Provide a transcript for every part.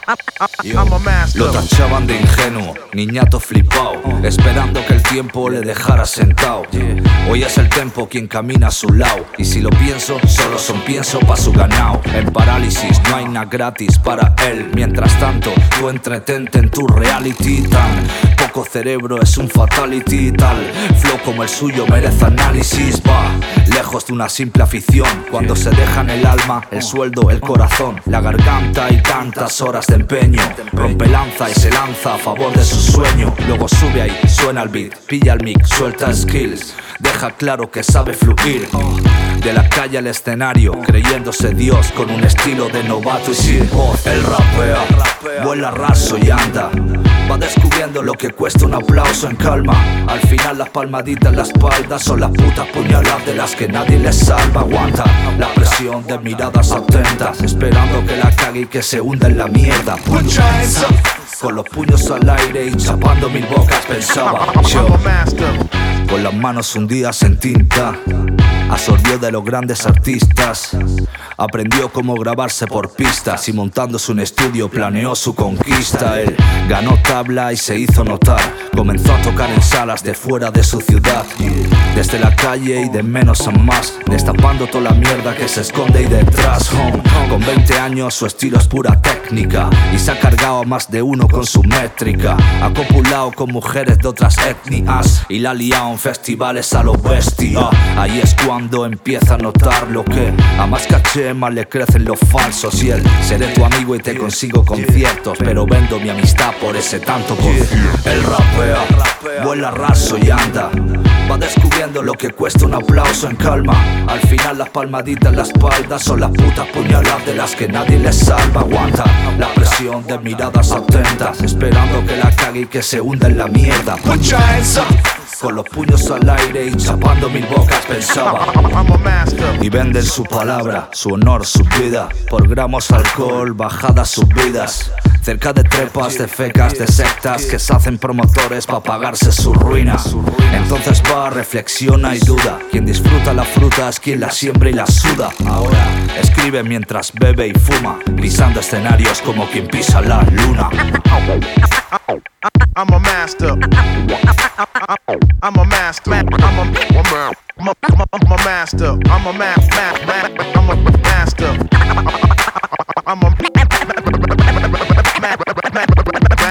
Lo tachaban de ingenuo, niñato flipao, esperando que el tiempo le dejara sentado. Hoy es el tempo quien camina a su lado, y si lo pienso, solo son pienso pa' su ganao. En parálisis no hay nada gratis para él. Mientras tanto, tú entretente en tu reality. Tan poco cerebro es un fatality. Tal flow como el suyo merece análisis. Va lejos de una simple afición, cuando se dejan el alma, el sueldo, el corazón, la garganta y tantas horas de empeño. Rompe lanza y se lanza a favor de su sueño. Luego sube ahí, suena el beat, pilla el mic, suelta skills, deja claro que sabe fluir. De la calle al escenario, creyéndose Dios con un estilo de novato y sin voz. Él rapea, vuela raso y anda, va descubriendo lo que cuesta un aplauso en calma. Al final las palmaditas en la espalda son las putas puñaladas de las que nadie les salva. Aguanta la presión de miradas atentas, esperando que la cague y que se hunda en la mierda. Con los puños al aire y chapando mil bocas pensaba yo, con las manos hundidas en tinta. Absorbió de los grandes artistas, aprendió cómo grabarse por pistas, y montándose un estudio planeó su conquista. Él ganó tabla y se hizo notar, comenzó a tocar en salas de fuera de su ciudad, desde la calle y de menos a más, destapando toda la mierda que se esconde ahí detrás. Con 20 años su estilo es pura técnica, y se ha cargado a más de uno con su métrica. Ha copulado con mujeres de otras etnias y la ha liado en festivales a lo bestia. Ahí es cuando empieza a notar lo que a más caché más le crecen los falsos. Y él, seré tu amigo y te consigo conciertos, pero vendo mi amistad por ese tanto por cierto. Él rapea, vuela raso y anda, va descubriendo lo que cuesta un aplauso en calma. Al final las palmaditas en la espalda son las putas puñaladas de las que nadie les salva. Aguanta la presión de miradas atentas, esperando que la cague y que se hunda en la mierda. Con los puños al aire y chapando mil bocas pensaba, y venden su palabra, su honor, su vida, por gramos alcohol, bajadas, subidas, cerca de trepas, de fecas, de sectas que se hacen promotores pa' pagarse su ruina. Entonces va, reflexiona y duda, quien disfruta la fruta es quien la siembra y la suda. Ahora escribe mientras bebe y fuma, pisando escenarios como quien pisa la luna. I'm a master. I'm a master. I'm a master. I'm a master. I'm a master. I'm a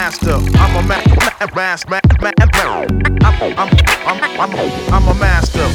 master. I'm a master.